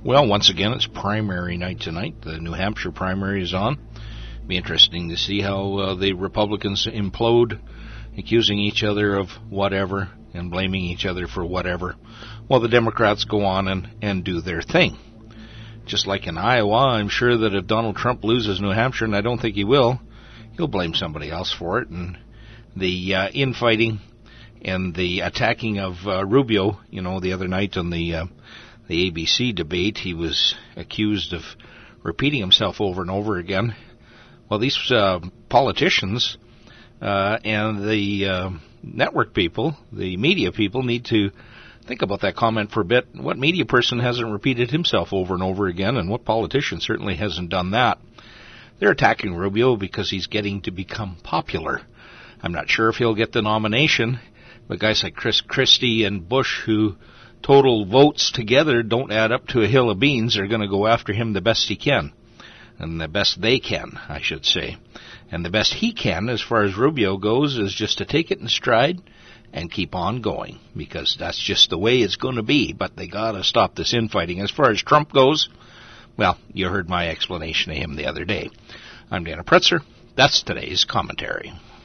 Well, once again, it's primary night tonight. The New Hampshire primary is on. Be interesting to see how the Republicans implode, accusing each other of whatever and blaming each other for whatever, while the Democrats go on and do their thing. Just like in Iowa, I'm sure that if Donald Trump loses New Hampshire, and I don't think he will, he'll blame somebody else for it. And the infighting and the attacking of Rubio, the other night on the ABC debate, he was accused of repeating himself over and over again. Well, these politicians and the network people, the media people, need to think about that comment for a bit. What media person hasn't repeated himself over and over again, and what politician certainly hasn't done that? They're attacking Rubio because he's getting to become popular. I'm not sure if he'll get the nomination, but guys like Chris Christie and Bush, who total votes together don't add up to a hill of beans, are going to go after him the best he can. And the best they can, I should say. And the best he can, as far as Rubio goes, is just to take it in stride and keep on going, because that's just the way it's going to be. But they got to stop this infighting. As far as Trump goes, well, you heard my explanation of him the other day. I'm Dana Pretzer. That's today's commentary.